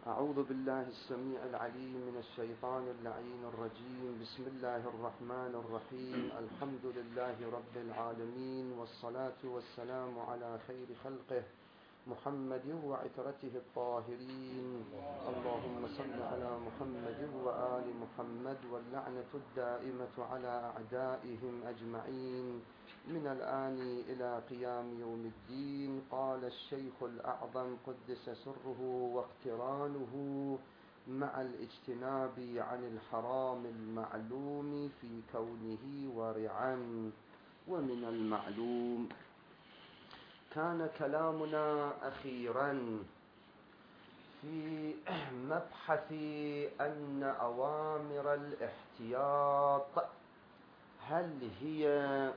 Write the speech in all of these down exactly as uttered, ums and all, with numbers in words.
أعوذ بالله السميع العليم من الشيطان اللعين الرجيم. بسم الله الرحمن الرحيم. الحمد لله رب العالمين، والصلاة والسلام على خير خلقه محمد وعترته الطاهرين. اللهم صل على محمد وآل محمد، واللعنة الدائمة على أعدائهم أجمعين من الآن إلى قيام يوم الدين. قال الشيخ الأعظم قدس سره واقترانه: مع الاجتناب عن الحرام المعلوم في كونه ورعا. ومن المعلوم كان كلامنا أخيرا في مبحث أن أوامر الاحتياط هل هي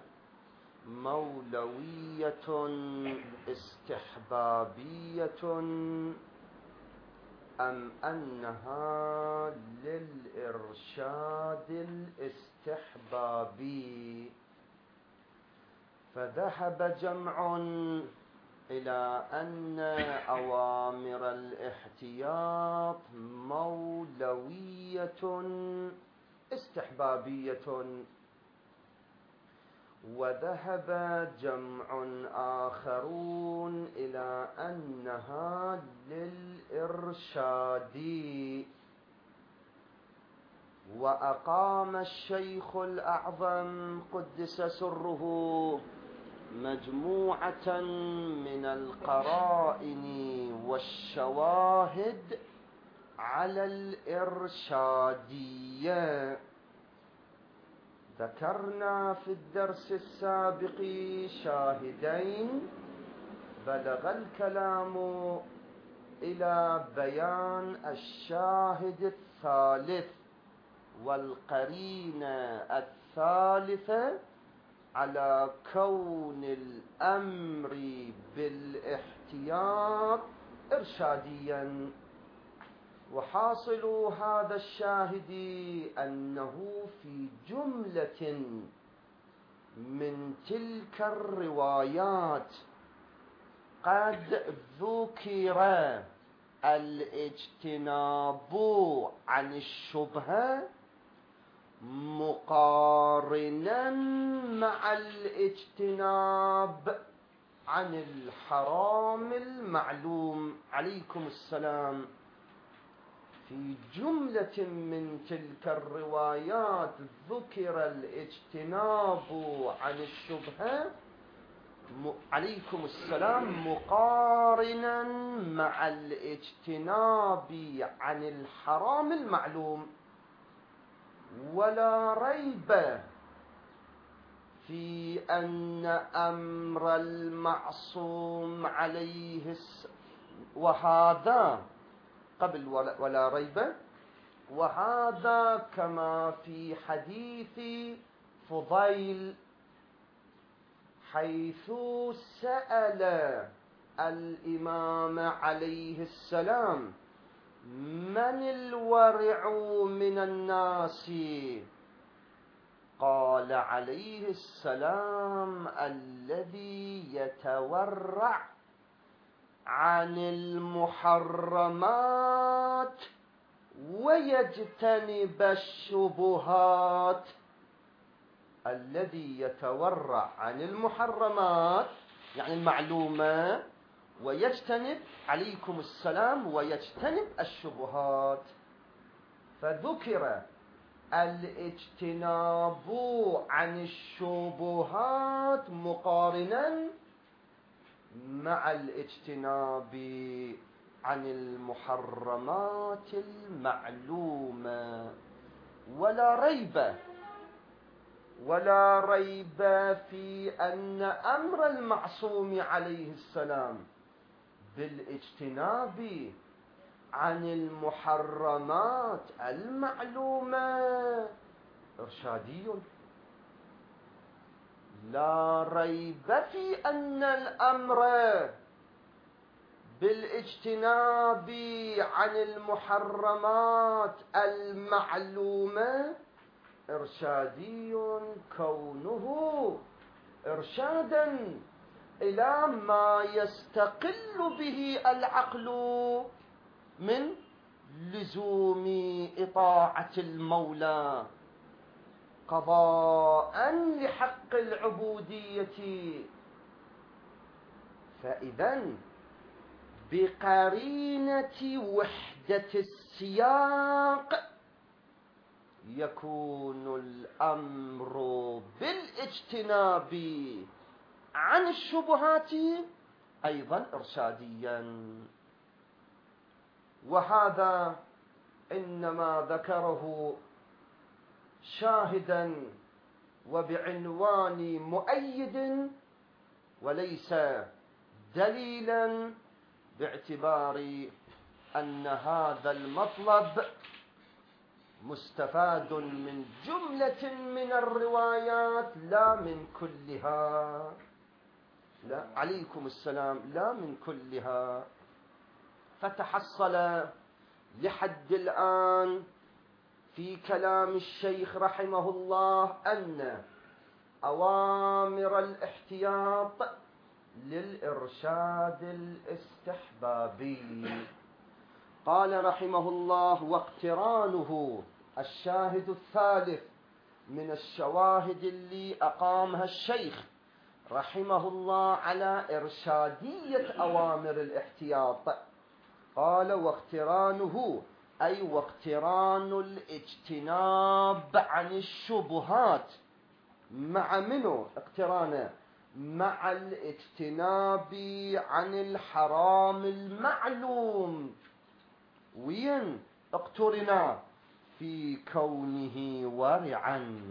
مولوية استحبابية أم أنها للإرشاد الاستحبابي. فذهب جمع إلى أن أوامر الاحتياط مولوية استحبابية، وذهب جمع آخرون إلى أنها للإرشاد. وأقام الشيخ الأعظم قدس سره مجموعة من القرائن والشواهد على الإرشادية. ذكرنا في الدرس السابق شاهدين بلغ الكلام إلى بيان الشاهد الثالث والقرينة الثالثة على كون الأمر بالاحتياط إرشاديا. وحاصل هذا الشاهد أنه في جملة من تلك الروايات قد ذكر الاجتناب عن الشبهة مقارنا مع الاجتناب عن الحرام المعلوم. عليكم السلام. في جملة من تلك الروايات ذكر الاجتناب عن الشبهة عليكم السلام مقارنا مع الاجتناب عن الحرام المعلوم. ولا ريب في أن أمر المعصوم عليه وهذا قبل ولا ريب، وهذا كما في حديث فضيل حيث سأل الإمام عليه السلام: من الورع من الناس؟ قال عليه السلام: الذي يتورع عن المحرمات ويجتنب الشبهات. الذي يتورع عن المحرمات يعني المعلومة، ويجتنب عليكم السلام ويجتنب الشبهات. فذكر الاجتناب عن الشبهات مقارنا مع الاجتناب عن المحرمات المعلومة. ولا ريب ولا ريب في أن أمر المعصوم عليه السلام بالاجتناب عن المحرمات المعلومة إرشادي. لا ريب في أن الأمر بالاجتناب عن المحرمات المعلومة إرشادي، كونه إرشادا إلى ما يستقل به العقل من لزوم إطاعة المولى قضاء لحق العبودية، فإذن بقرينة وحدة السياق يكون الأمر بالاجتناب عن الشبهات أيضا إرشاديا. وهذا إنما ذكره شاهدا وبعنوان مؤيد وليس دليلا، باعتبار أن هذا المطلب مستفاد من جملة من الروايات لا من كلها. لا عليكم السلام، لا من كلها. فتحصل لحد الآن في كلام الشيخ رحمه الله أن أوامر الاحتياط للإرشاد الاستحبابي. قال رحمه الله: واقترانه الشاهد الثالث من الشواهد اللي أقامها الشيخ رحمه الله على إرشادية أوامر الاحتياط. قال: واقترانه أي واقتران الاجتناب عن الشبهات مع منه اقترانه مع الاجتناب عن الحرام المعلوم. وين اقترنا؟ في كونه ورعا.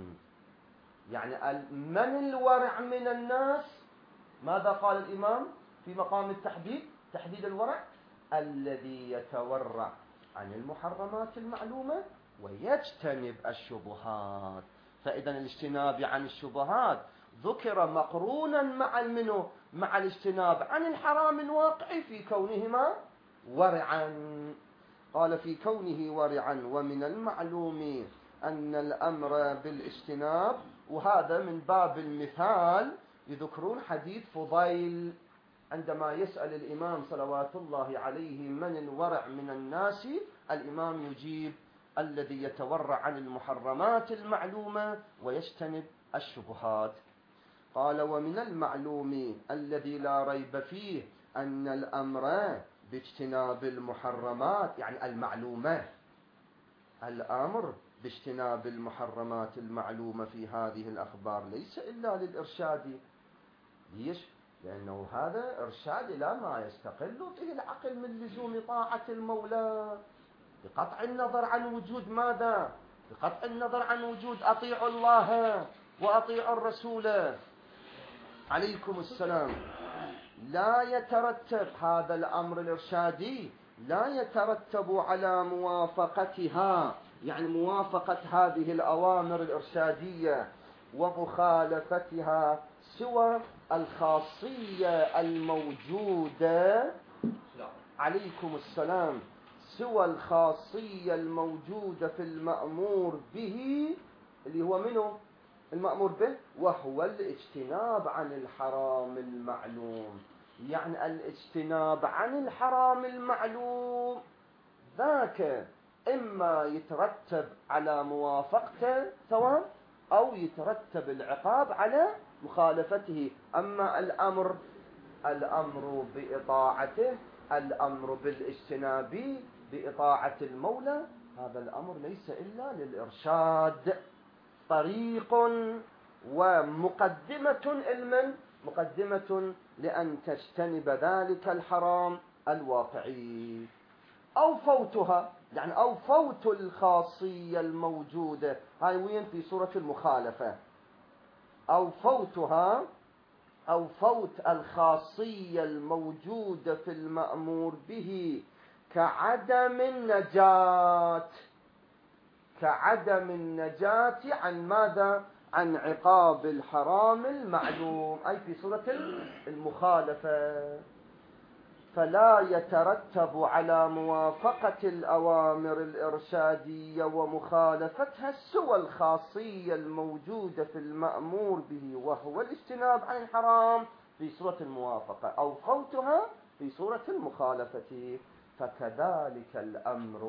يعني من الورع من الناس؟ ماذا قال الإمام في مقام التحديد، تحديد الورع؟ الذي يتورع عن المحرمات المعلومة ويجتنب الشبهات. فإذا الاجتناب عن الشبهات ذكر مقرونا مع المنو مع الاجتناب عن الحرام الواقع في كونهما ورعا. قال: في كونه ورعا. ومن المعلوم أن الأمر بالاجتناب، وهذا من باب المثال، يذكرون حديث فضيل عندما يسأل الإمام صلوات الله عليه من الورع من الناس، الإمام يجيب: الذي يتورع عن المحرمات المعلومة ويجتنب الشبهات. قال: ومن المعلوم الذي لا ريب فيه أن الأمر باجتناب المحرمات، يعني المعلومة، الأمر باجتناب المحرمات المعلومة في هذه الأخبار ليس إلا للإرشاد. ليش؟ لأنه هذا إرشاد إلى ما يستقل به العقل من لزوم طاعة المولى، بقطع النظر عن وجود ماذا؟ بقطع النظر عن وجود أطيعوا الله وأطيعوا الرسول عليكم السلام. لا يترتب هذا الأمر الإرشادي، لا يترتب على موافقتها، يعني موافقة هذه الأوامر الإرشادية ومخالفتها، سوى الخاصية الموجودة عليكم السلام سوى الخاصية الموجودة في المأمور به، اللي هو منه المأمور به، وهو الاجتناب عن الحرام المعلوم. يعني الاجتناب عن الحرام المعلوم ذاك إما يترتب على موافقته ثواب، أو يترتب العقاب على مخالفته. أما الأمر الأمر بإطاعته، الأمر بالاجتناب بإطاعة المولى، هذا الأمر ليس إلا للإرشاد، طريق ومقدمة علما، مقدمة لأن تجتنب ذلك الحرام الواقعي، أو فوتها، يعني أو فوت الخاصية الموجودة. هاي وين؟ في سورة المخالفة. أو فوتها، أو فوت الخاصية الموجودة في المأمور به، كعدم النجاة، كعدم النجاة عن ماذا؟ عن عقاب الحرام المعلوم، أي في سورة المخالفة. فلا يترتب على موافقة الأوامر الإرشادية ومخالفتها سوى الخاصية الموجودة في المأمور به، وهو الاجتناب عن الحرام في سورة الموافقة، أو فوتها في سورة المخالفة. فكذلك الأمر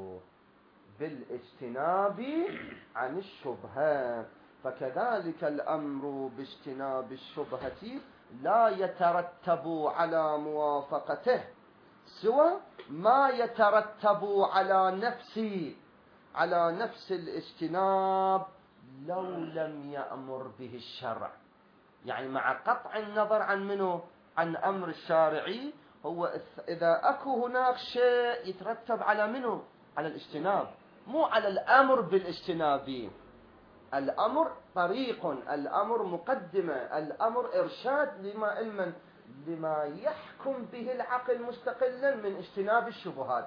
بالاجتناب عن الشبهة فكذلك الأمر باجتناب الشبهة لا يترتب على موافقته سوى ما يترتب على نفسي على نفس الاجتناب لو لم يأمر به الشرع. يعني مع قطع النظر عن منه عن أمر الشارعي، هو إذا أكو هناك شيء يترتب على منه على الاجتناب، مو على الأمر بالاجتناب. الأمر طريق، الأمر مقدمة، الأمر إرشاد لما علما لما يحكم به العقل مستقلا من اجتناب الشبهات،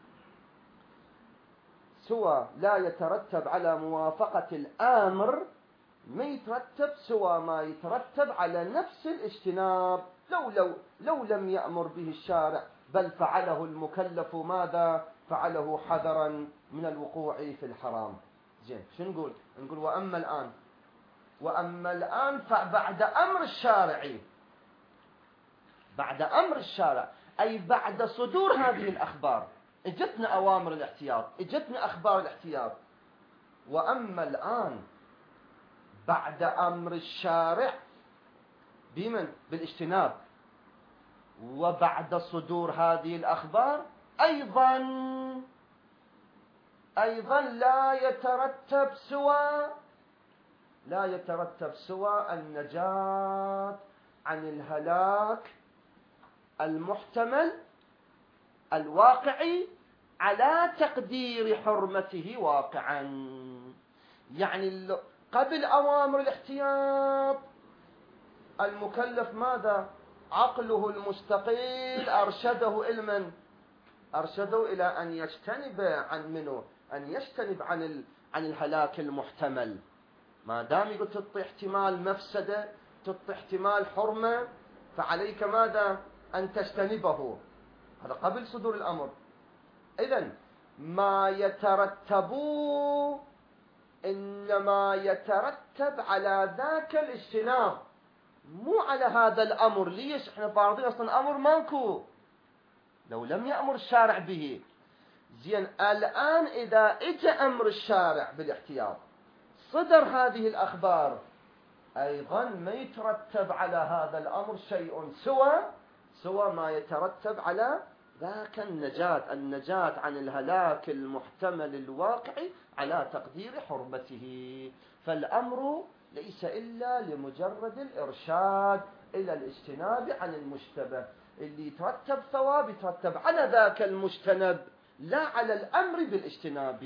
سوى لا يترتب على موافقة الآمر، ما يترتب سوى ما يترتب على نفس الاجتناب لو لو لو لم يأمر به الشارع، بل فعله المكلف ماذا؟ فعله حذرا من الوقوع في الحرام. زين، شو نقول؟ نقول وأما الآن وأما الآن فبعد أمر الشارع، بعد أمر الشارع أي بعد صدور هذه الأخبار، اجتنا أوامر الاحتياط، اجتنا أخبار الاحتياط. وأما الآن بعد أمر الشارع بمن؟ بالاجتناب، وبعد صدور هذه الأخبار أيضا أيضا لا يترتب سوى لا يترتب سوى النجاة عن الهلاك المحتمل الواقعي على تقدير حرمته واقعا. يعني قبل أوامر الاحتياط المكلف ماذا؟ عقله المستقيل أرشده علما، أرشده إلى أن يجتنب عن منه أن يجتنب عن عن الهلاك المحتمل. ما دام يقول تعطي احتمال مفسدة، تعطي احتمال حرمة، فعليك ماذا؟ أن تجتنبه. هذا قبل صدور الأمر. إذن ما يترتب إنما يترتب على ذاك الاجتناب، مو على هذا الأمر. ليش؟ احنا فارضين أصلا أمر ماكو لو لم يأمر الشارع به. زين، الآن إذا اجى أمر الشارع بالاحتياط، صدر هذه الأخبار، أيضا ما يترتب على هذا الأمر شيء سوى سوى ما يترتب على ذاك النجاة النجاة عن الهلاك المحتمل الواقعي على تقدير حرمته. فالأمر ليس إلا لمجرد الإرشاد إلى الاجتناب عن المشتبه. اللي يترتب ثواب يترتب على ذاك المجتنب، لا على الأمر بالاجتناب.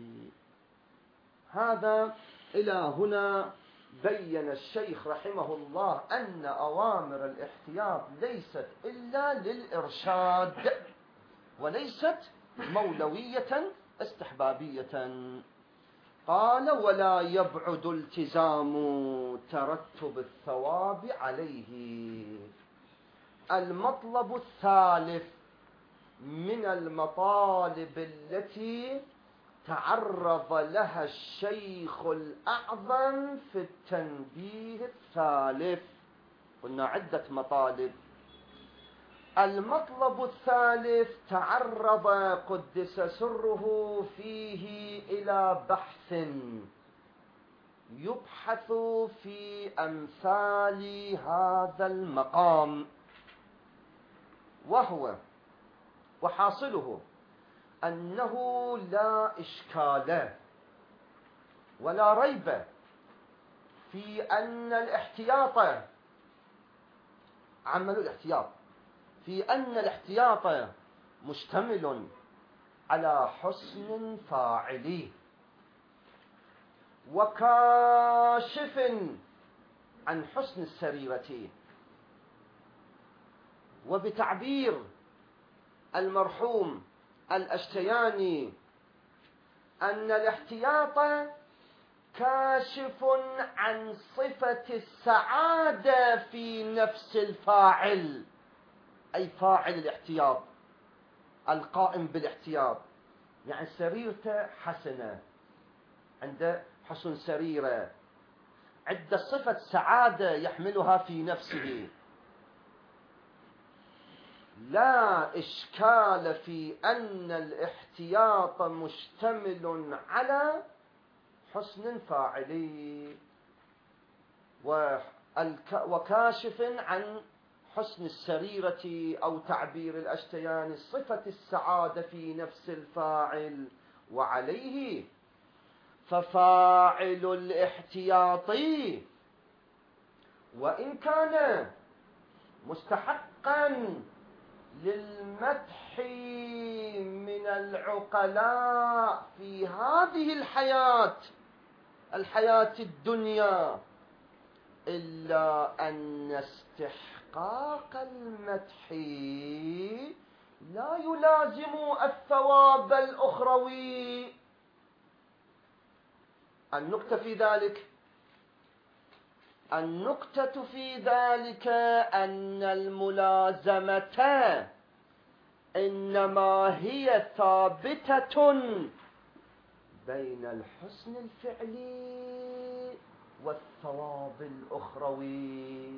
هذا إلى هنا بين الشيخ رحمه الله أن أوامر الاحتياط ليست إلا للإرشاد وليست مولوية استحبابية. قال: ولا يبعد التزام ترتب الثواب عليه. المطلب الثالث من المطالب التي تعرض لها الشيخ الأعظم في التنبيه الثالث. قلنا عدة مطالب. المطلب الثالث تعرض قدس سره فيه إلى بحث يبحث في أمثال هذا المقام، وهو وحاصله أنه لا إشكال ولا ريب في أن الاحتياط عمل الاحتياط في أن الاحتياط مشتمل على حسن فاعلي وكاشف عن حسن السريرة. وبتعبير المرحوم الأشتياني أن الاحتياط كاشف عن صفة السعادة في نفس الفاعل، أي فاعل الاحتياط القائم بالاحتياط، يعني سريرته حسنة، عنده حسن سريرة، عنده صفة سعادة يحملها في نفسه. لا إشكال في أن الاحتياط مشتمل على حسن فاعلي وكاشف عن حسن السريرة أو تعبير الأشتيان، صفة السعادة في نفس الفاعل. وعليه ففاعل الاحتياط وإن كان مستحقا للمدح من العقلاء في هذه الحياة الحياة الدنيا، إلا أن استحقاق المدح لا يلازم الثواب الأخروي. النكتة في ذلك النكتة في ذلك أن الملازمة إنما هي ثابتة بين الحسن الفعلي والثواب الأخروي،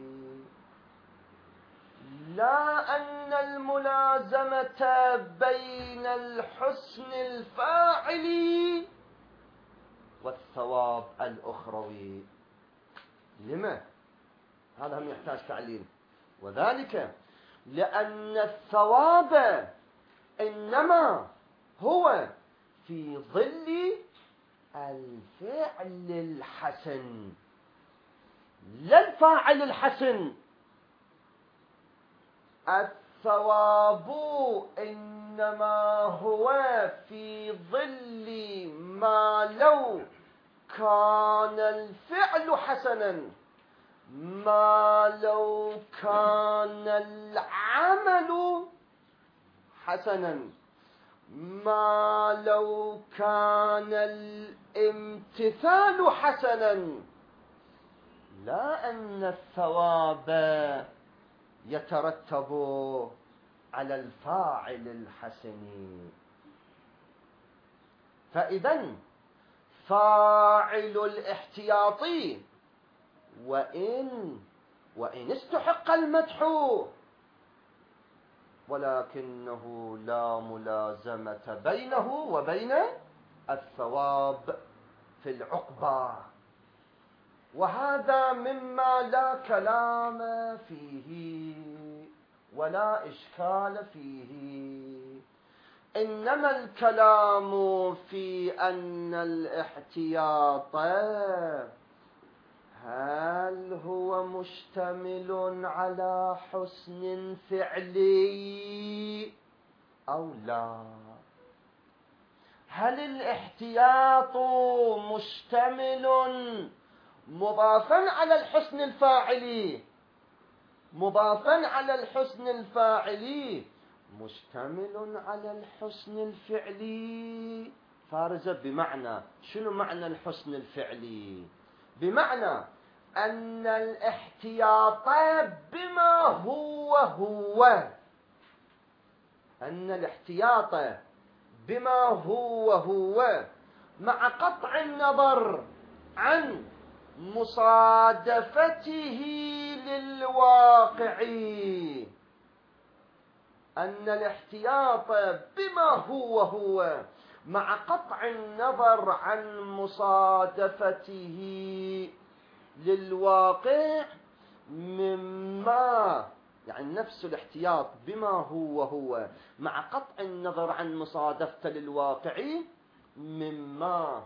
لا أن الملازمة بين الحسن الفاعلي والثواب الأخروي. لما؟ هذا هم يحتاج تعليل. وذلك لأن الثواب إنما هو في ظل الفعل الحسن لا الفاعل الحسن. الثواب إنما هو في ظل ما لو كان الفعل حسنا، ما لو كان العمل حسنا، ما لو كان الامتثال حسنا، لا أن الثواب يترتب على الفاعل الحسن. فإذن فاعل الاحتياط وإن وإن استحق المدح ولكنه لا ملازمة بينه وبين الثواب في العقبى، وهذا مما لا كلام فيه ولا إشكال فيه. إنما الكلام في أن الاحتياط هل هو مشتمل على حسن فعلي أو لا؟ هل الاحتياط مشتمل مضافا على الحسن الفاعلي مضافا على الحسن الفاعلي مشتمل على الحسن الفعلي فارزة؟ بمعنى شنو معنى الحسن الفعلي؟ بمعنى أن الاحتياط بما هو هو أن الاحتياط بما هو هو مع قطع النظر عن مصادفته للواقع، أن الاحتياط بما هو هو مع قطع النظر عن مصادفته للواقع مما يعني نفس الاحتياط بما هو هو مع قطع النظر عن مصادفته للواقع مما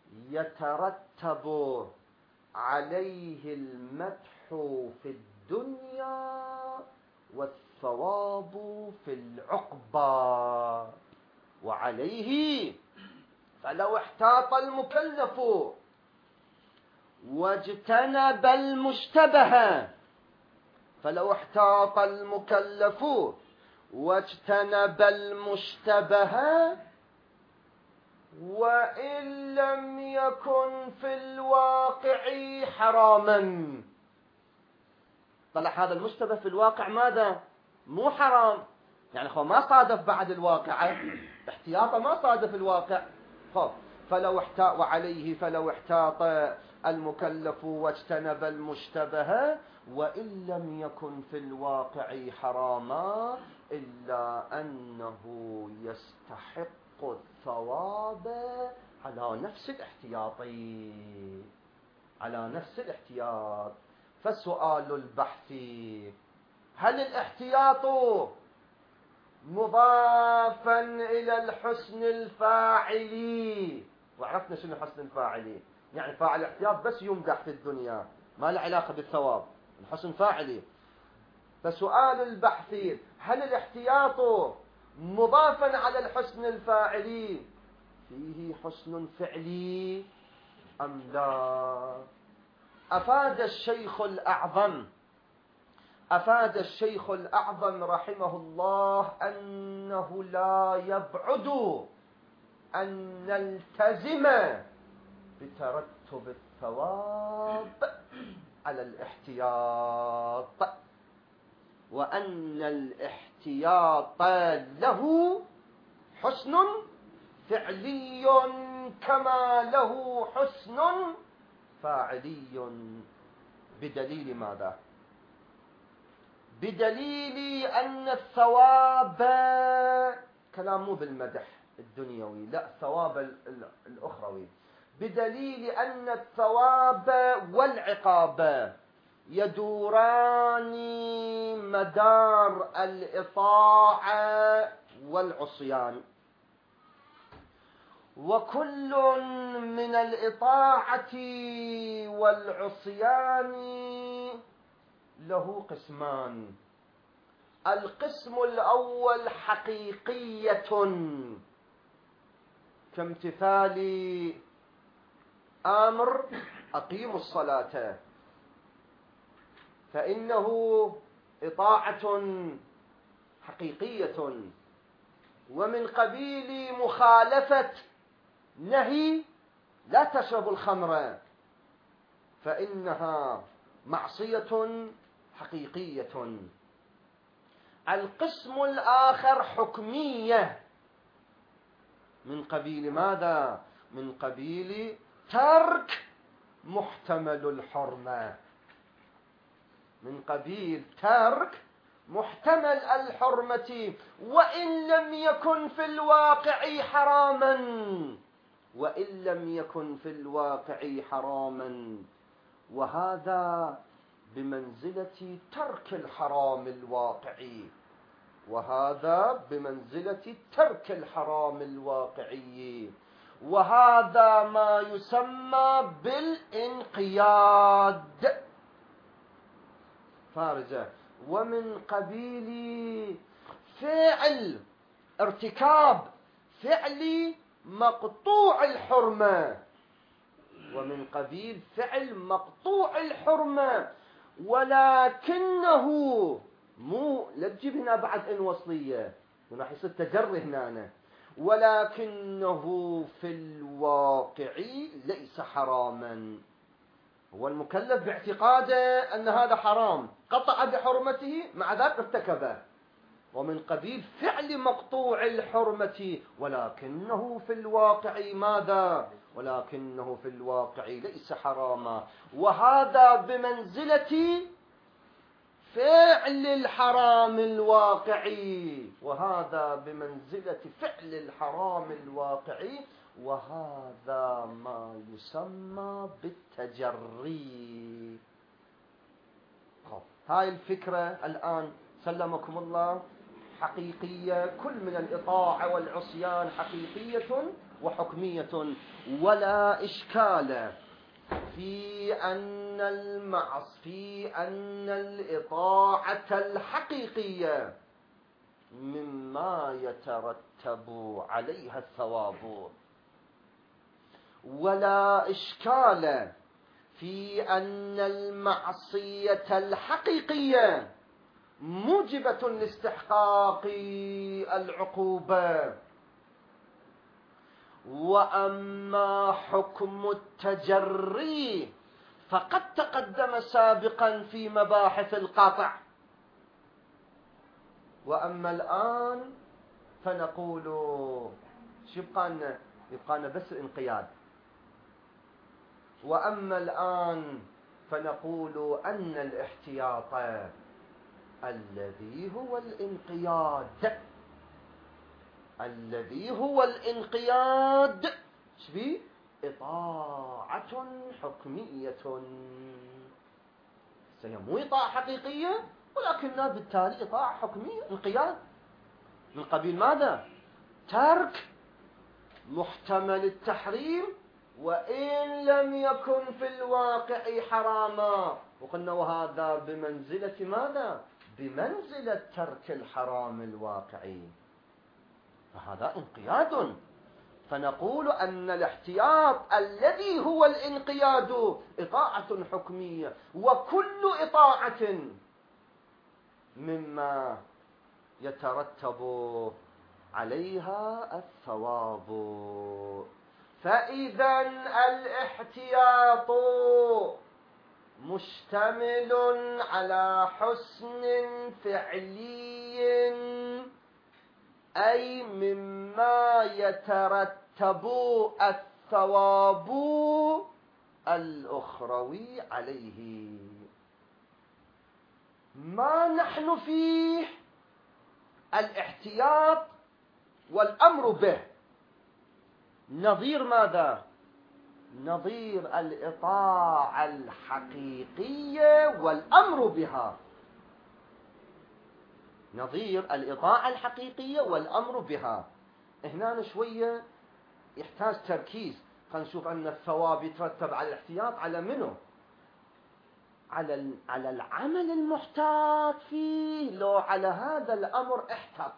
يترتب عليه المدح في الدنيا والثواب في العقبى. وعليه فلو احتاط المكلف واجتنب المشتبه فلو احتاط المكلف واجتنب المشتبه وإن لم يكن في الواقع حراما. طلع هذا المشتبه في الواقع ماذا؟ مو حرام، يعني هو ما صادف بعد الواقع، احتياطه ما صادف الواقع. فلو احتاط وعليه فلو احتاط المكلف واجتنب المشتبه وإن لم يكن في الواقع حراما إلا أنه يستحق الثواب على نفس الاحتياطي، على نفس الاحتياط. فسؤال البحث: هل الاحتياط مضافا إلى الحسن الفاعلي؟ وعرفنا شنو حسن الفاعلي، يعني فاعل الاحتياط بس يمدح في الدنيا، ما له علاقة بالثواب، الحسن فاعلي. فسؤال البحث: هل الاحتياط مضافا على الحسن الفاعلي فيه حسن فعلي أم لا؟ أفاد الشيخ الأعظم أفاد الشيخ الأعظم رحمه الله أنه لا يبعد أن نلتزم بترتب الثواب على الاحتياط، وأن الاحتياط له حسن فعلي كما له حسن فاعلي. بدليل ماذا؟ بدليل أن الثواب، كلام مو بالمدح الدنيوي، لا، الثواب الأخروي. بدليل أن الثواب والعقاب يدوران مدار الإطاعة والعصيان، وكل من الإطاعة والعصيان له قسمان. القسم الأول حقيقية كامتثال أمر أقيموا الصلاة، فإنه إطاعة حقيقية، ومن قبيل مخالفة نهي لا تشربوا الخمر، فإنها معصية حقيقية. القسم الآخر حكمية، من قبيل ماذا؟ من قبيل ترك محتمل الحرمة، من قبيل ترك محتمل الحرمة وإن لم يكن في الواقع حراما، وإن لم يكن في الواقع حراما، وهذا بمنزلة ترك الحرام الواقعي، وهذا بمنزلة ترك الحرام الواقعي، وهذا ما يسمى بالانقياد فارجة. ومن قبيل فعل ارتكاب فعل مقطوع الحرمة، ومن قبيل فعل مقطوع الحرمة، ولكنه مو لا تجيب هنا بعد ان وصلية، راح يصير تجري هنا، ولكنه في الواقع ليس حراما. هو المكلف باعتقاده أن هذا حرام، قطع بحرمته، مع ذلك ارتكبه، ومن قبيل فعل مقطوع الحرمة، ولكنه في الواقع ماذا؟ ولكنه في الواقع ليس حراما، وهذا بمنزلة فعل الحرام الواقعي، وهذا بمنزلة فعل الحرام الواقعي، وهذا ما يسمى بالتجري. هاي الفكرة الآن سلمكم الله حقيقية، كل من الإطاعة والعصيان حقيقية وحكمية، ولا إشكال في أن المعص في أن الإطاعة الحقيقية مما يترتب عليها الثواب، ولا إشكال في أن المعصية الحقيقية موجبة لاستحقاق العقوبة. وأما حكم التجري فقد تقدم سابقا في مباحث القطع، وأما الآن فنقول شو يبقى يبقى بس الانقياد. وأما الآن فنقول أن الاحتياط الذي هو الانقياد الذي هو الانقياد شبيه إطاعة حكمية، هي مو إطاعة حقيقية ولكنها بالتالي إطاعة حكمية، انقياد من قبيل ماذا؟ ترك محتمل التحريم وإن لم يكن في الواقع حراما، وقلنا وهذا بمنزلة ماذا؟ بمنزلة ترك الحرام الواقعي، فهذا انقياد. فنقول أن الاحتياط الذي هو الانقياد إطاعة حكمية، وكل إطاعة مما يترتب عليها الثواب. فإذا الاحتياط مشتمل على حسن فعلي، أي مما يترتب الثواب الأخروي عليه. ما نحن فيه الاحتياط والأمر به نظير ماذا؟ نظير الإطاعة الحقيقية والأمر بها، نظير الإطاعة الحقيقية والأمر بها. هنا شوية يحتاج تركيز. خلينا نشوف أن الثواب يترتب على الاحتياط على منه؟ على على العمل المحتاط فيه، لو على هذا الأمر احتط.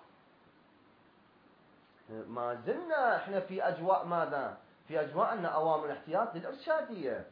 ما زلنا احنا في أجواء ماذا؟ في أجواء أن أوامر الاحتياط للإرشادية.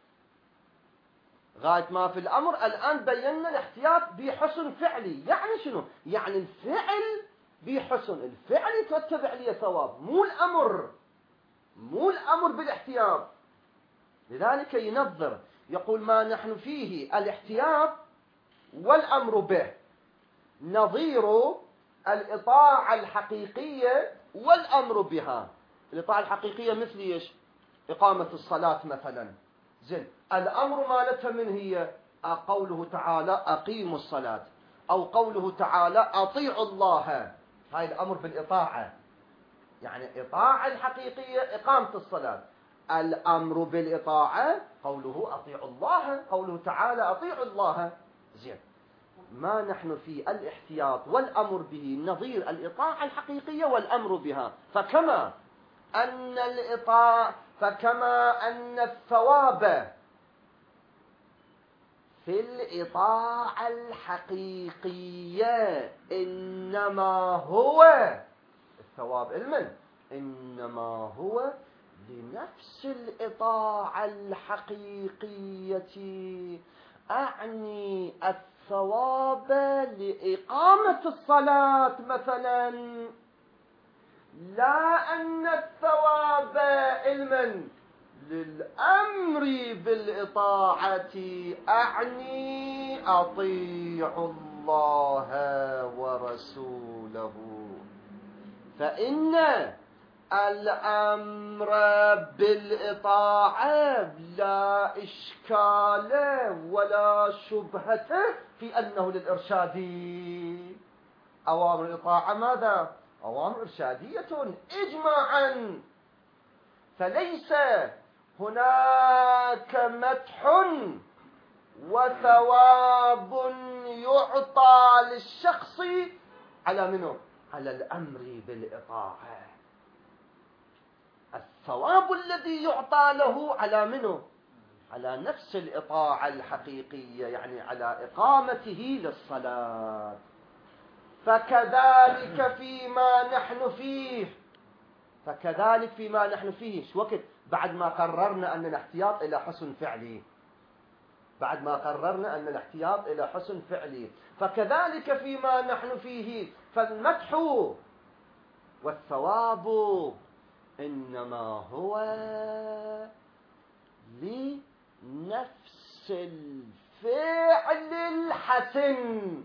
غاية ما في الأمر الآن بينا الاحتياط بحسن فعلي. يعني شنو؟ يعني الفعل بحسن، الفعل يترتب عليه ثواب، مو الأمر، مو الأمر بالاحتياط. لذلك ينظر يقول ما نحن فيه الاحتياط والأمر به نظير الإطاعة الحقيقية والأمر بها. الإطاعة الحقيقية مثل إيش؟ إقامة الصلاة مثلا. زين، الأمر مالتها من هي؟ قوله تعالى أقيموا الصلاة، أو قوله تعالى أطيعوا الله. هاي الأمر بالإطاعة، يعني إطاعة الحقيقية إقامة الصلاة. الأمر بالإطاعة قوله أطيعوا الله، قوله تعالى أطيعوا الله. زين، ما نحن في الاحتياط والأمر به نظير الإطاعة الحقيقية والأمر بها. فكما أن الإطاعة فكما أن الثواب في الإطاعة الحقيقية إنما هو الثواب المن إنما هو لنفس الإطاعة الحقيقية، أعني الثواب لإقامة الصلاة مثلا، لا أن الثواب المن للأمر بالإطاعة، أعني أطيعوا الله ورسوله. فإن الأمر بالإطاعة لا إشكال ولا شبهة في أنه للإرشاد. أوامر الإطاعة ماذا؟ أوامر إرشادية إجماعا، فليس هناك مدح وثواب يعطى للشخص على منه؟ على الأمر بالإطاعة. الثواب الذي يعطى له على منه؟ على نفس الإطاعة الحقيقية، يعني على إقامته للصلاة. فكذلك فيما نحن فيه فكذلك فيما نحن فيه شو وقت بعد ما قررنا أن الاحتياط إلى حسن فعلي بعد ما قررنا أن الاحتياط إلى حسن فعلي فكذلك فيما نحن فيه فالمدح والثواب إنما هو لنفس الفعل الحسن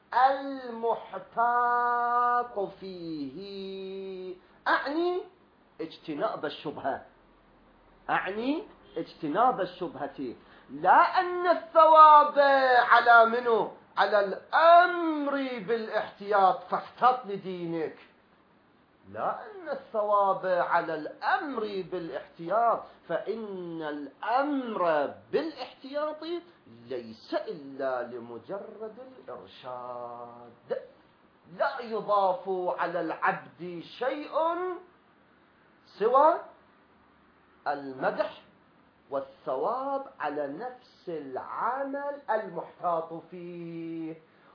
المحتاط فيه، أعني اجتناب الشبهة أعني اجتناب الشبهة لا أن الثواب على منه على الأمر بالاحتياط فاحتط لدينك، لا أن الثواب على الأمر بالاحتياط، فإن الأمر بالاحتياط ليس إلا لمجرد الإرشاد، لا يضاف على العبد شيء سوى المدح والثواب على نفس العمل المحتاط فيه.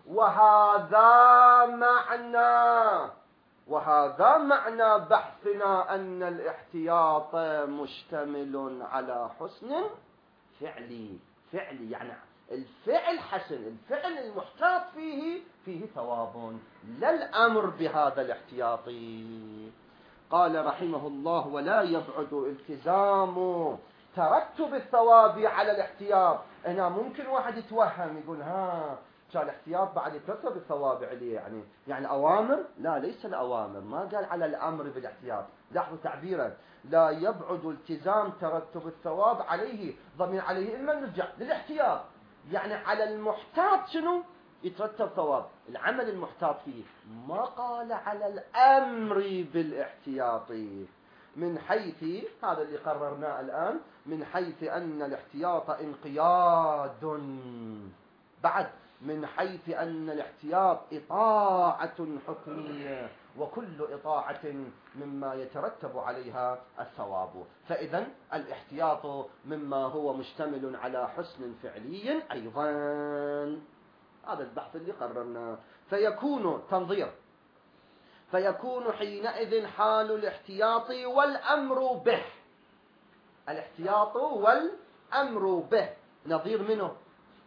وهذا معنى وهذا معنى بحثنا أن الاحتياط مشتمل على حسن فعلي فعلي يعني الفعل حسن، الفعل المحتاط فيه فيه ثواب، لا الأمر بهذا الاحتياط. قال رحمه الله: ولا يبعد التزام ترتب الثواب على الاحتياط. هنا ممكن واحد يتوهم يقول ها كان الاحتياط بعد يترتب الثواب عليه، يعني يعني أوامر؟ لا، ليس الأوامر، ما قال على الأمر بالاحتياط. لاحظوا تعبيره: لا يبعد التزام ترتب الثواب عليه، ضمير عليه إما نرجع للاحتياط، يعني على المحتاط شنو يترتب ثواب، العمل المحتاط فيه، ما قال على الأمر بالاحتياط. من حيث هذا اللي قررناه الآن، من حيث أن الاحتياط انقياد، بعد من حيث أن الاحتياط إطاعة حكمية، وكل إطاعة مما يترتب عليها الثواب. فإذا الاحتياط مما هو مشتمل على حسن فعلي أيضا. هذا البحث اللي قررناه. فيكون تنظير فيكون حينئذ حال الاحتياط والأمر به، الاحتياط والأمر به نظير منه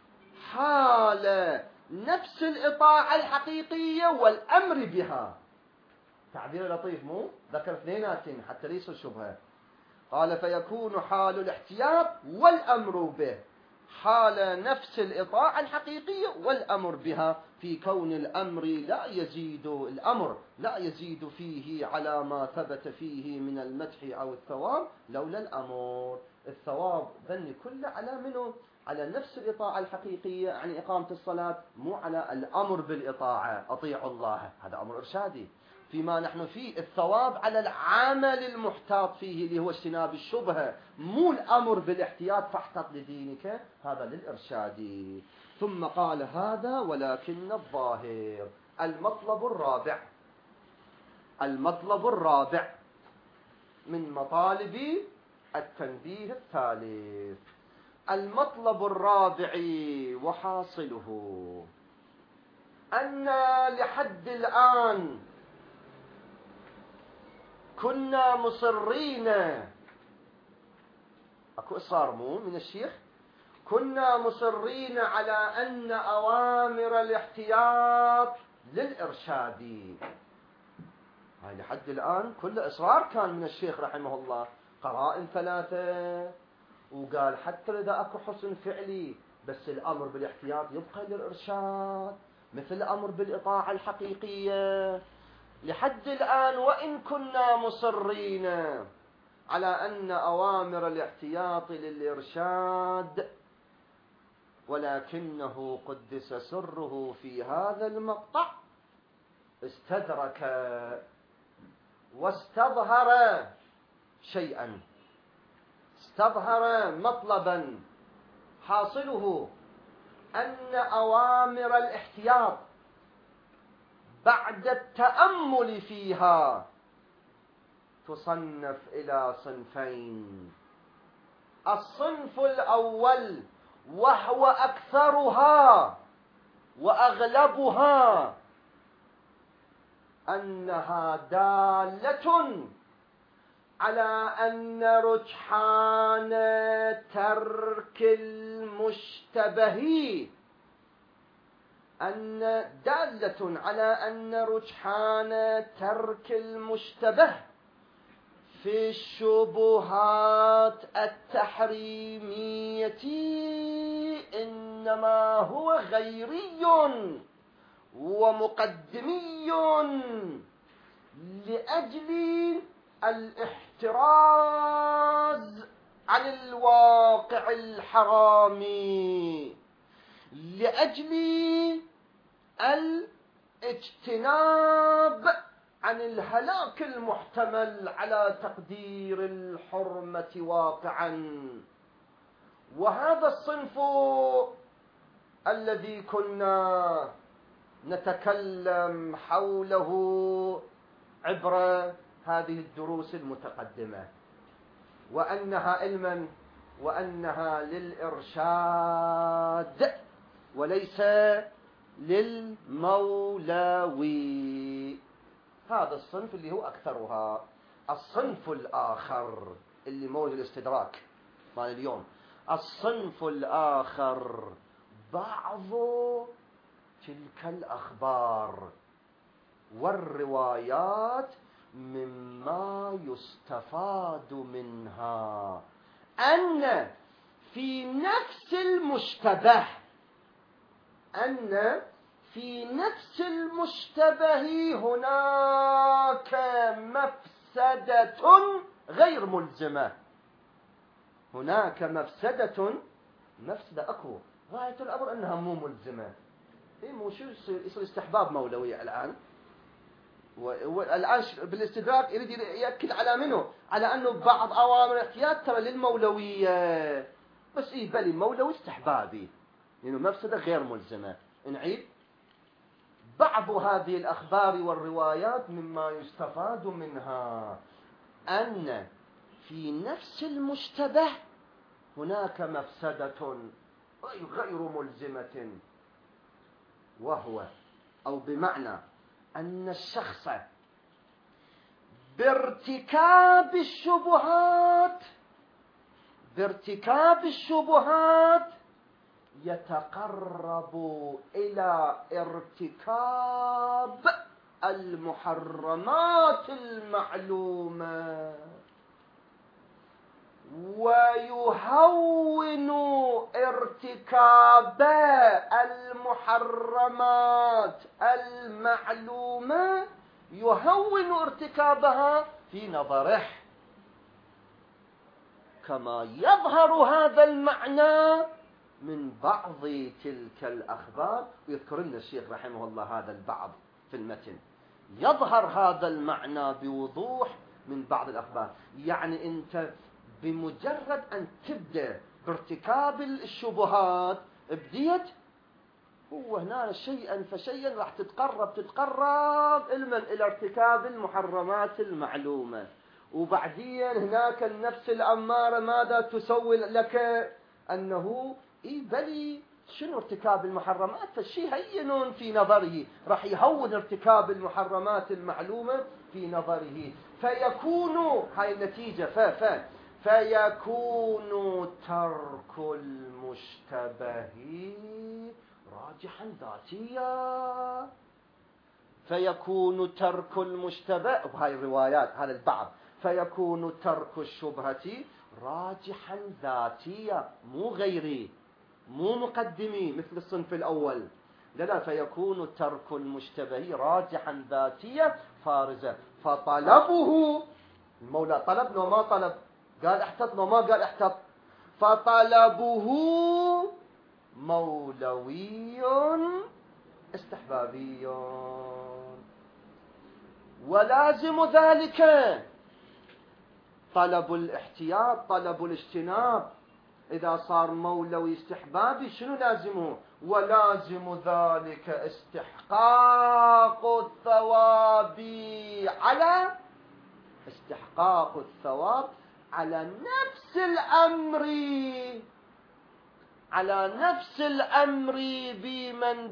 حال نفس الإطاعة الحقيقية والأمر بها. تعبير لطيف، مو ذكر اثنيناتين حتى ليس شبهة. قال: فيكون حال الاحتياط والأمر به حال نفس الإطاعة الحقيقية والأمر بها، في كون الأمر لا يزيد الأمر لا يزيد فيه على ما ثبت فيه من المدح أو الثواب لولا الأمر. الثواب ذني كله على منه؟ على نفس الإطاعة الحقيقية، يعني إقامة الصلاة، مو على الأمر بالإطاعة أطيعوا الله، هذا أمر إرشادي. فيما نحن فيه الثواب على العمل المحتاط فيه اللي هو اجتناب الشبهة، مو الأمر بالاحتياط فاحتط لدينك، هذا للإرشاد. ثم قال: هذا ولكن الظاهر. المطلب الرابع المطلب الرابع من مطالب التنبيه الثالث. المطلب الرابع وحاصله أن لحد الآن كنا مصرين، أكو إصرار مو من الشيخ، كنا مصرين على أن أوامر الاحتياط للإرشاد. هاي لحد الآن كل إصرار كان من الشيخ رحمه الله، قرائن ثلاثة، وقال حتى إذا أكو حسن فعلي بس الأمر بالاحتياط يبقى للإرشاد، مثل الأمر بالإطاعة الحقيقية. لحد الآن وإن كنا مصرين على أن أوامر الاحتياط للإرشاد، ولكنه قدس سره في هذا المقطع استدرك واستظهر شيئا، استظهر مطلبا حاصله أن أوامر الاحتياط بعد التأمل فيها تصنف إلى صنفين. الصنف الأول وهو أكثرها وأغلبها أنها دالة على أن رجحان ترك المشتبه أن دالة على أن رجحان ترك المشتبه في الشبهات التحريمية إنما هو غيري ومقدمي لأجل الاحتراز عن الواقع الحرامي لأجل الاجتناب عن الهلاك المحتمل على تقدير الحرمة واقعا. وهذا الصنف الذي كنا نتكلم حوله عبر هذه الدروس المتقدمة، وأنها علما وأنها للإرشاد وليس للمولوي. هذا الصنف اللي هو أكثرها. الصنف الآخر اللي موجود الاستدراك مال اليوم، الصنف الآخر بعض تلك الأخبار والروايات مما يستفاد منها أن في نفس المشتبه أن في نفس المشتبه هناك مفسدة غير ملزمة. هناك مفسدة مفسدة أكو غاية الأمر أنها مو ملزمة. إيه مو شو يصير يصير استحباب مولوي الآن. والآن بالاستدراك يريد يأكد على منه على أنه بعض أوامر الاحتياط ترى للمولوية، بس إيه بل المولوي استحبابي لأنه مفسدة غير ملزمة. نعيد بعض هذه الأخبار والروايات مما يستفاد منها أن في نفس المشتبه هناك مفسدة غير ملزمة، وهو أو بمعنى أن الشخص بارتكاب الشبهات بارتكاب الشبهات يتقرب إلى ارتكاب المحرمات المعلومة ويهون ارتكاب المحرمات المعلومة يهون ارتكابها في نظره، كما يظهر هذا المعنى من بعض تلك الأخبار. ويذكر لنا الشيخ رحمه الله هذا البعض في المتن. يظهر هذا المعنى بوضوح من بعض الأخبار. يعني أنت بمجرد أن تبدأ بارتكاب الشبهات بديت هو هنا شيئا فشيئا راح تتقرب تتقرب علما إلى ارتكاب المحرمات المعلومة. وبعدين هناك النفس الأمارة ماذا تسوي لك؟ أنه إيه بلي شنو ارتكاب المحرمات، فالشيء هين في نظره راح يهون ارتكاب المحرمات المعلومة في نظره، فيكون هاي النتيجة ف ف فيكون ترك المشتبه راجحا ذاتيا. فيكون ترك المشتبه بهاي الروايات هذا البعض فيكون ترك الشبهة راجحا ذاتيا مو غيري مو مقدمي مثل الصنف الأول. لا لا فيكون ترك المشتبه راجحا ذاتيا فارزا. فطلبه المولى طلب لو ما طلب، قال احتط لو ما قال احتط، فطلبه مولوي استحبابي. ولازم ذلك طلب الاحتياط طلب الاجتناب. إذا صار مولوي استحبابي شنو لازمه؟ ولازم ذلك استحقاق الثواب على استحقاق الثواب على نفس الأمر على نفس الأمر بمن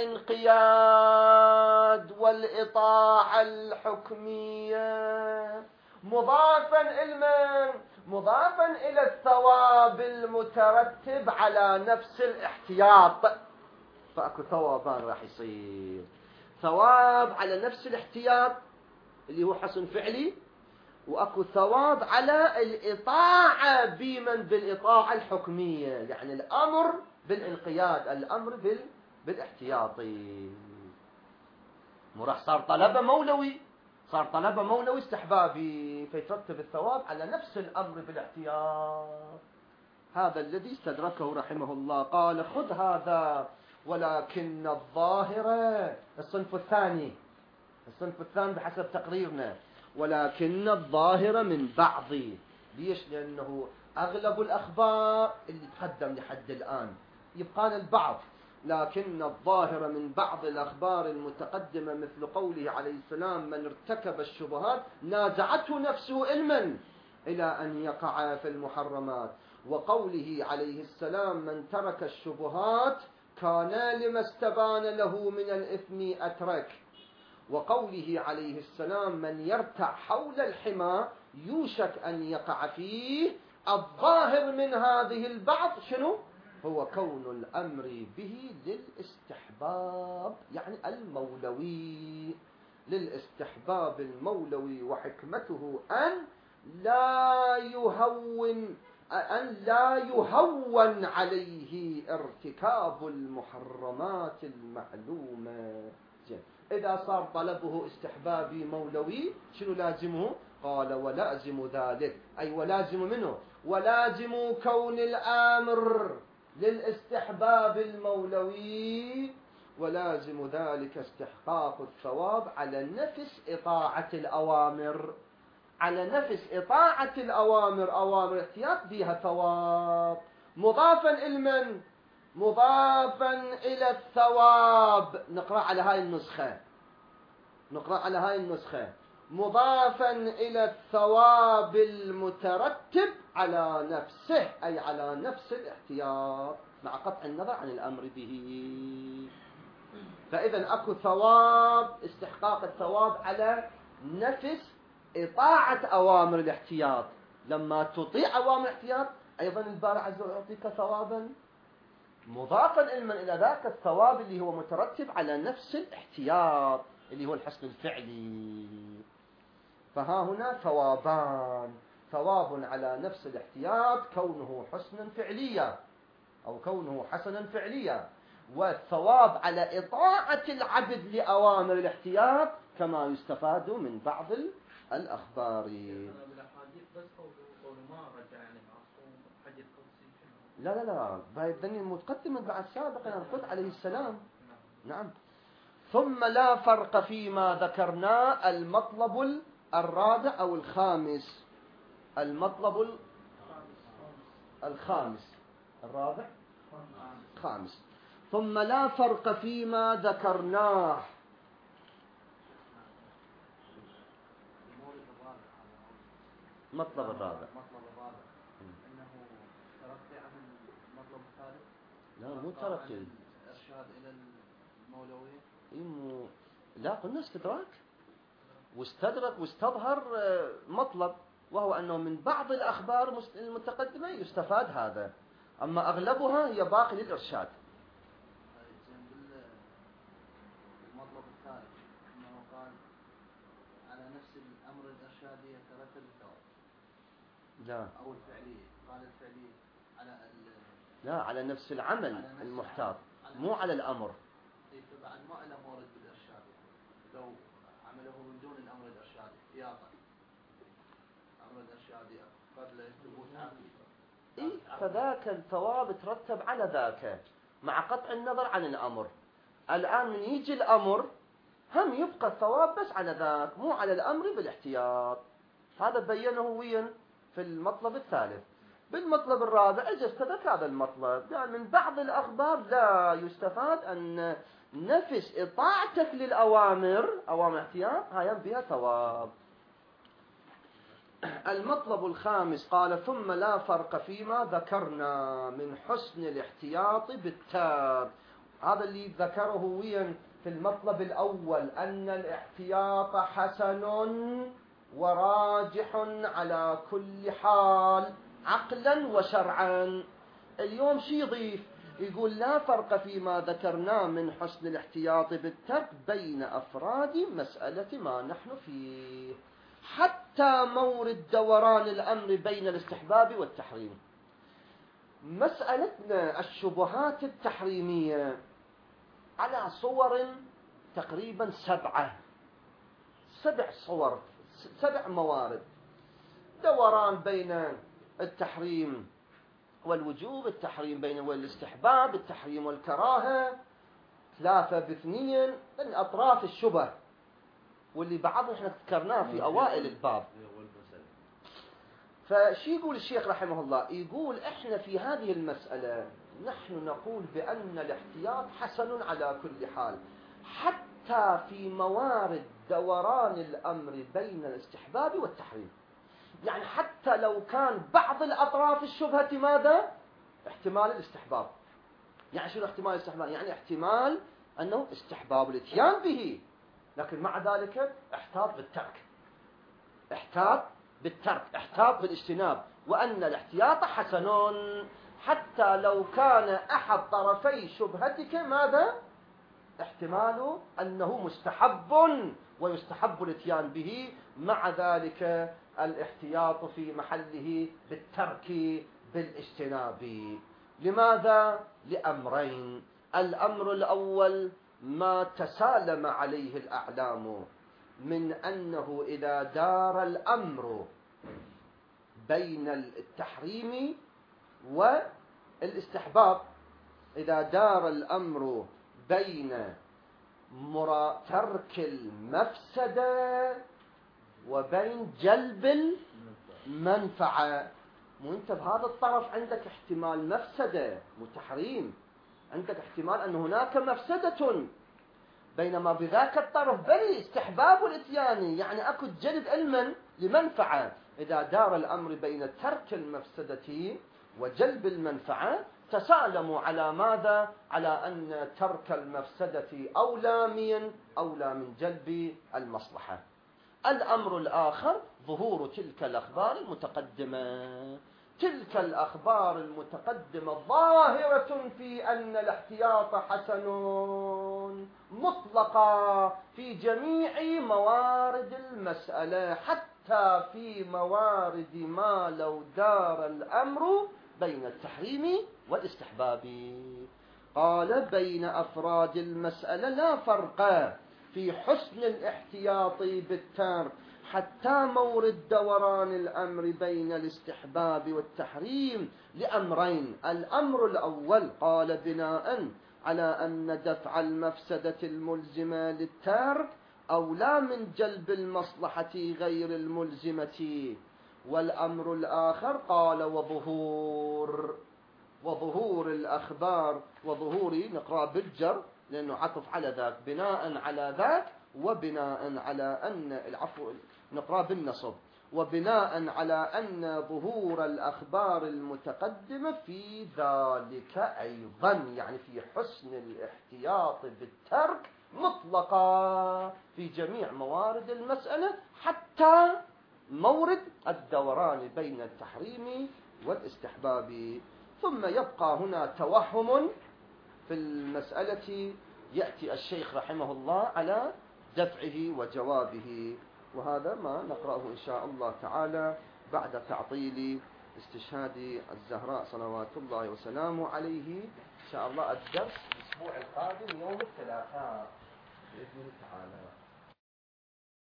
بالانقياد والإطاعة الحكمية مضافا علما مضافا إلى الثواب المترتب على نفس الاحتياط. فأكو ثوابان راح يصير، ثواب على نفس الاحتياط اللي هو حسن فعلي، وأكو ثواب على الإطاعة بمن بالإطاعة الحكمية، يعني الأمر بالانقياد الأمر بال... بالاحتياطي. مو راح صار طلبة مولوي، صار طلبه مولوي استحبابي، فيترتب الثواب على نفس الأمر بالاحتياط. هذا الذي استدركه رحمه الله. قال خذ هذا، ولكن الظاهر الصنف الثاني، الصنف الثاني بحسب تقريرنا، ولكن الظاهر من بعض. ليش؟ لأنه أغلب الأخبار اللي تقدم لحد الآن يبقى البعض، لكن الظاهر من بعض الأخبار المتقدمة مثل قوله عليه السلام من ارتكب الشبهات نازعته نفسه علما إلى أن يقع في المحرمات، وقوله عليه السلام من ترك الشبهات كان لما استبان له من الإثم أترك، وقوله عليه السلام من يرتع حول الحمى يوشك أن يقع فيه. الظاهر من هذه البعض شنو؟ هو كون الأمر به للاستحباب، يعني المولوي، للاستحباب المولوي، وحكمته أن لا يهون أن لا يهون عليه ارتكاب المحرمات المعلومة. إذا صار طلبه استحبابي مولوي شنو لازمه؟ قال ولازم ذلك، أي ولازم منه، ولازم كون الآمر للاستحباب المولوي، ولازم ذلك استحقاق الثواب على نفس إطاعة الأوامر، على نفس إطاعة الأوامر، أوامر احتياط بها ثواب، مضافا إلمن؟ مضافا إلى الثواب. نقرأ على هاي النسخة، نقرأ على هاي النسخة مضافا إلى الثواب المترتب على نفسه، أي على نفس الاحتياط مع قطع النظر عن الأمر به. فإذا أكو ثواب، استحقاق الثواب على نفس إطاعة أوامر الاحتياط. لما تطيع أوامر الاحتياط أيضا الباري عز وجل يعطيك ثوابا مضافا علما إلى ذاك الثواب اللي هو مترتب على نفس الاحتياط اللي هو الحسن الفعلي. فها هنا ثوابان، ثواب على نفس الاحتياط كونه حسنا فعليا أو كونه حسنا فعليا، والثواب على إطاعة العبد لأوامر الاحتياط كما يستفاد من بعض الأخبار. لا لا لا بايدني المتقدم بعد سابقا الخط عليه السلام. نعم. ثم لا فرق فيما ذكرناه. المطلب الرابع أو الخامس، المطلب الخامس، الرابع خامس. ثم لا فرق فيما ذكرناه. مطلب الرابع لا مو ترقي الإرشاد إلى المولوية. إنه لا قلنا استدراك، واستدرك واستظهر مطلب، وهو أنه من بعض الأخبار المتقدمة يستفاد هذا، أما أغلبها هي باقي للإرشاد. المطلب الثالث أنه قال على نفس الأمر الإرشادي يترتب الثواب. لا أو الفعلية، قال الفعلية على لا على نفس العمل المحتاط، مو على الأمر. بعد ما له مورد بالإرشاد، لو عمله من دون الأمر الإرشادي احتياطا، الأمر الإرشادي قبل ثبوت عقلي، إيه فذاك الثواب ترتب على ذاك مع قطع النظر عن الأمر. الآن من يجي الأمر هم يبقى الثواب بس على ذاك، مو على الأمر بالاحتياط. هذا بينه وين في المطلب الثالث. بالمطلب الرابع اجى استدرك هذا المطلب، يعني من بعض الأخبار لا يستفاد أن نفس إطاعتك للأوامر، أوامر احتياط، هاي بها ثواب. المطلب الخامس قال ثم لا فرق فيما ذكرنا من حسن الاحتياط بالتاب. هذا اللي ذكره وين في المطلب الأول، أن الاحتياط حسن وراجح على كل حال عقلا وشرعا. اليوم شي يضيف، يقول لا فرق فيما ذكرناه من حسن الاحتياط بالترك بين أفراد مسألة ما نحن فيه، حتى مورد دوران الأمر بين الاستحباب والتحريم. مسألتنا الشبهات التحريمية على صور تقريبا سبعة سبع صور، سبع موارد: دوران بين التحريم والوجوب، التحريم بين والاستحباب، التحريم والكراهة، ثلاثة باثنين من أطراف الشبه، واللي بعضهم احنا ذكرناه في أوائل الباب. فشي يقول الشيخ رحمه الله؟ يقول احنا في هذه المسألة نحن نقول بأن الاحتياط حسن على كل حال، حتى في موارد دوران الأمر بين الاستحباب والتحريم. يعني حتى لو كان بعض الأطراف الشبهة ماذا؟ احتمال الاستحباب. يعني شنو احتمال الاستحباب؟ يعني احتمال أنه استحباب الاتيان به، لكن مع ذلك احتاط بالترك، احتاط بالترك، احتاط بالاجتناب، وأن الاحتياط حسن حتى لو كان أحد طرفي شبهتك ماذا؟ احتمال أنه مستحب ويستحب الاتيان به، مع ذلك الاحتياط في محله بالترك بالاجتناب. لماذا؟ لأمرين: الأمر الأول ما تسالم عليه الأعلام من أنه إذا دار الأمر بين التحريم والاستحباب، إذا دار الأمر بين ترك المفسدة وبين جلب المنفعة، مو انت بهذا الطرف عندك احتمال مفسدة وتحريم، عندك احتمال أن هناك مفسدة، بينما بذاك الطرف بل استحباب الاتيان، يعني أكو جلب علما لمنفعة. إذا دار الأمر بين ترك المفسدة وجلب المنفعة تسالموا على ماذا؟ على أن ترك المفسدة أولى من أولى من جلب المصلحة. الأمر الآخر ظهور تلك الأخبار المتقدمة. تلك الأخبار المتقدمة ظاهرة في أن الاحتياط حسن مطلقا في جميع موارد المسألة، حتى في موارد ما لو دار الأمر بين التحريم والاستحباب. قال: بين أفراد المسألة لا فرق في حسن الاحتياط بالترك حتى مورد دوران الأمر بين الاستحباب والتحريم لأمرين: الأمر الأول قال بناء على أن دفع المفسدة الملزمة للترك أولى من جلب المصلحة غير الملزمة. والأمر الآخر قال وظهور وظهور الأخبار، وظهور نقرأ بالجر لأنه عطف على ذاك، بناء على ذاك وبناء على أن العفو نقرأ بالنصب، وبناء على أن ظهور الأخبار المتقدمة في ذلك أيضا، يعني في حسن الاحتياط بالترك مطلقا في جميع موارد المسألة حتى مورد الدوران بين التحريم والاستحباب. ثم يبقى هنا توهم في المسألة يأتي الشيخ رحمه الله على دفعه وجوابه، وهذا ما نقرأه إن شاء الله تعالى بعد تعطيل استشهاد الزهراء صلوات الله وسلامه عليه. إن شاء الله الدرس الأسبوع القادم يوم الثلاثاء بإذن الله تعالى.